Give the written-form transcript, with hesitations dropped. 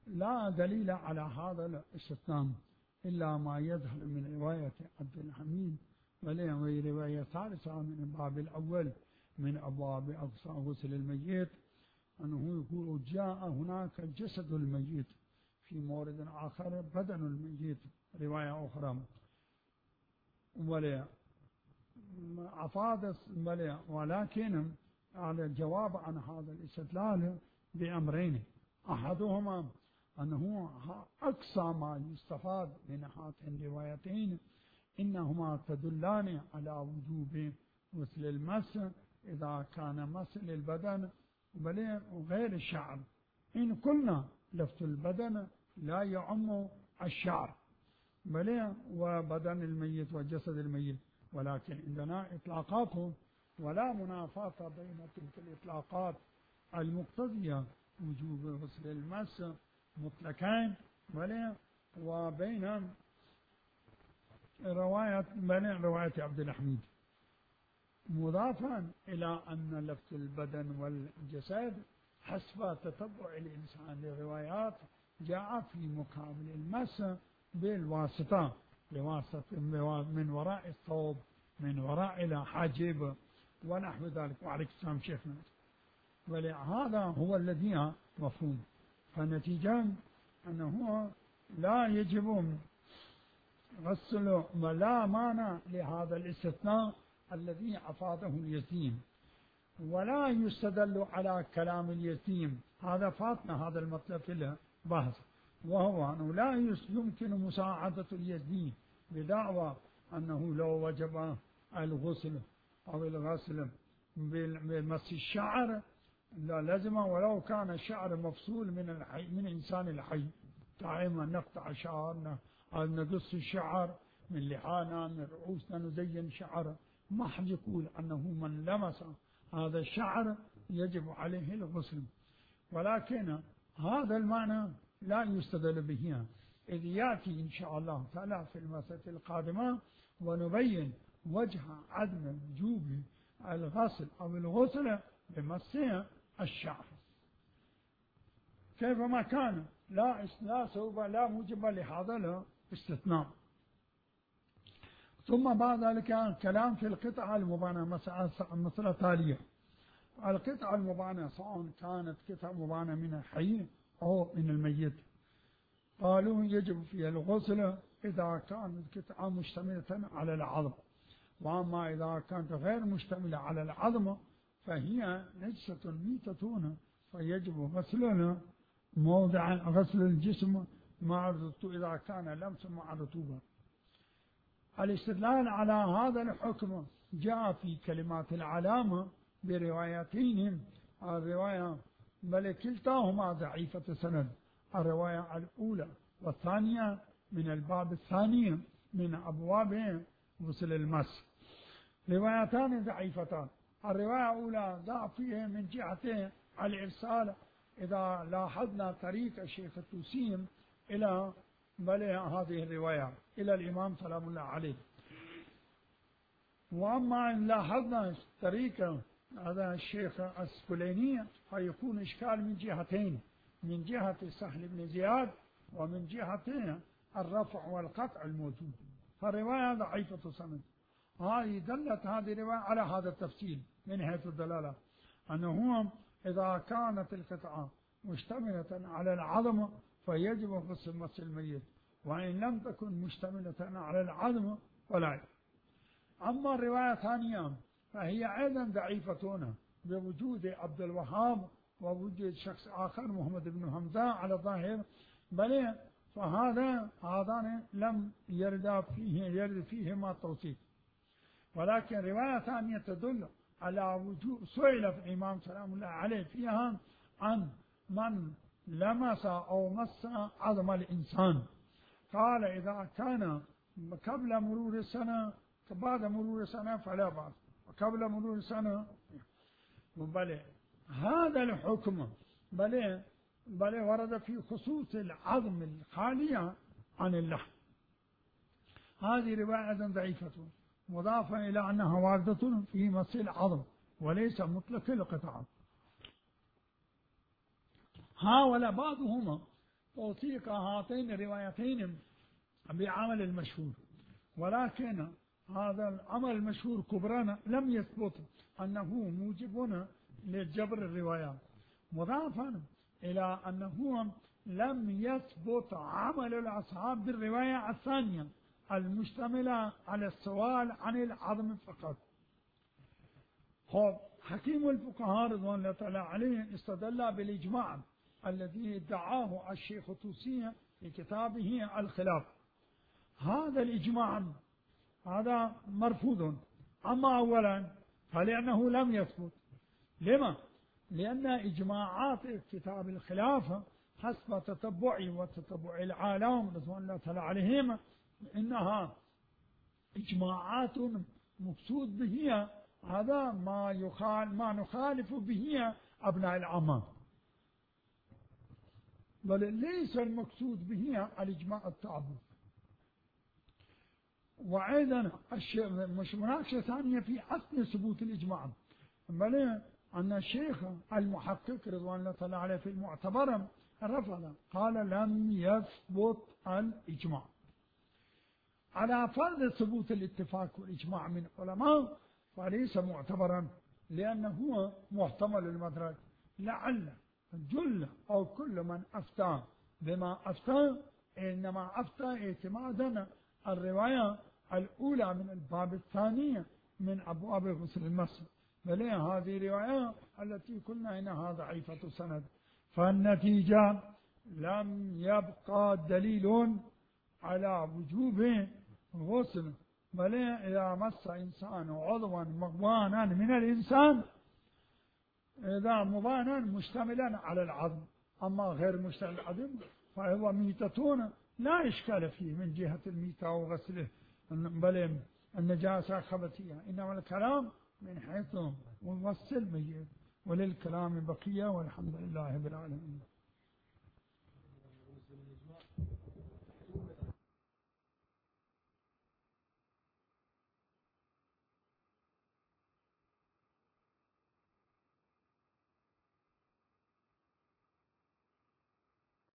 لا دليل على هذا الاستثناء إلا ما يظهر من رواية عبد الحميد، وهي رواية ثالثة من الباب الأول من أبواب أقصى غسل الميت، أنه يقول جاء هناك جسد الميت، في مورد آخر بدن الميت، رواية أخرى. ولكن على الجواب عن هذا الاستدلال بأمرين: أحدهما أنه أقصى ما يستفاد من هاتين الروايتين إنهما تدلان على وجوب غسل المس إذا كان مس للبدن وغير الشعر. إن قلنا لفت البدن لا يعم الشعر وبدن الميت وجسد الميت، ولكن عندنا إطلاقات ولا منافاة بين تلك الإطلاقات المقتضية وجوب غسل المس مطلقين وبين رواية عبد الحميد، مضافا إلى أن لفت البدن والجسد حسب تتبع الإنسان للروايات جاء في مقابل المس بالواسطة، من وراء الثوب، من وراء الحاجب ونحو ذلك. وعليك السلام شيخنا. ولهذا هو الذي مفهوم، فالنتيجة أنه لا يجب غسل، لا مانع لهذا الاستثناء الذي أفاده اليتيم، ولا يستدل على كلام اليتيم. هذا فاتنا هذا المطلب في البحث، وهو أنه لا يمكن مساعدة اليتيم بدعوى أنه لو وجب الغسل أو الغسل بمس الشعر لا لازم، ولو كان الشعر مفصول من إنسان الحي، دائما نقطع شعرنا أو نقص الشعر من لحانا من رؤوسنا نزين شعر، ما حد يقول أنه من لمس هذا الشعر يجب عليه الغسل. ولكن هذا المعنى لا يستدل به، إذ يأتي إن شاء الله تعالى في المسألة القادمة ونبين وجه عدم وجوب الغسل أو الغسل بمس الشعر كيفما كان، لا سوف لا موجب لهذا الاستثناء. ثم بعد ذلك كلام في القطعة المبانة، مسألة تالية: القطعة المبانة سواء كانت قطعة مبانة من الحي أو من الميت، قالوا يجب فيها الغسل إذا كانت قطعة مشتملة على العظم، وأما إذا كانت غير مشتملة على العظم فهي نجسة ميتة، فيجب غسلها موضع غسل الجسم مع إذا كان لمس مع رطوبة. الاستدلال على هذا الحكم جاء في كلمات العلامة بروايتين، الرواية بل كلتاهما ضعيفة سند، الرواية الأولى والثانية من الباب الثاني من أبواب غسل المس، روايتان ضعيفتان. الرواية الأولى ضعف فيها من جهة الإرسال، إذا لاحظنا طريق الشيخ التوسيم إلى هذه الرواية إلى الإمام سلام الله عليه. وأما إن لاحظنا طريق هذا الشيخ السكليني فيكون إشكال من جهتين، من جهة سهل بن زياد ومن جهة الرفع والقطع الموجود، فالرواية ضعيفة سند. هذه دلت هذه الرواية على هذا التفصيل من حيث الدلالة، أنه إذا كانت القطعة مشتملة على العظم فيجب غسل مس الميت، وإن لم تكن مشتملة على العظم فلا يجب. أما الرواية الثانية فهي أيضا ضعيفة بوجود عبد الوهاب ووجود شخص آخر محمد بن حمزة على الظاهر، بل هذان لم يرد فيهما توثيق. ولكن رواية ثانية تدل على وجود، سئل الإمام سلام الله عليه فيها عن من لمس أو مس عظم الإنسان، قال إذا كان قبل مرور السنة بعد مرور السنة فلا بأس، وقبل مرور السنة بل هذا الحكم بل ورد في خصوص العظم الخالية عن اللحم. هذه رواية ضعيفة مضافة إلى أنها واردة في مس العظم وليس مطلق القطعة. حاول بعضهم أوثيق هاتين الروايتين بعمل المشهور، ولكن هذا العمل المشهور كبرنا لم يثبت أنه موجب لجبر الروايات، مضافا إلى أنه لم يثبت عمل الأصحاب بالرواية الثانية المشتملة على السؤال عن العظم فقط. حكيم الفقهاء رضوان الله تعالى عليه استدل بالإجماع الذي ادعاه الشيخ الطوسي في كتابه الخلاف. هذا الإجماع هذا مرفوض. أما أولا فلأنه لم يثبت. لما؟ لأن إجماعات كتاب الخلافة حسب تتبعي وتتبع العالم رضوان الله تعالى عليهم إنها إجماعات مقصود به هذا ما نخالف به أبناء العامة، بل ليس المقصود به الإجماع التعبد. وأيضا مش مناقشة ثانية في أصل ثبوت الإجماع، بل أن الشيخ المحقق رضوان الله تعالى عليه في المعتبر رفض، قال لم يثبت الإجماع. على فرض ثبوت الاتفاق والإجماع من العلماء فليس معتبرا، لأنه محتمل المدرج، لعل جل أو كل من أفتى بما أفتى إنما أفتى اعتمادا الرواية الأولى من الباب الثاني من أبواب غسل المس، بل هذه رواية التي قلنا إنها ضعيفة سند. فالنتيجة لم يبقى دليل على وجوب غسل، بل إذا مس إنسان عضوا مبانا من الإنسان، إذا مبانا مشتملا على العظم، أما غير مشتمل على العظم فهو ميتة لا إشكال فيه من جهة الميتة وغسله، بل النجاسة خبثية، إنما الكلام من حيث وغسل ميت، وللكلام بقية، والحمد لله رب العالمين.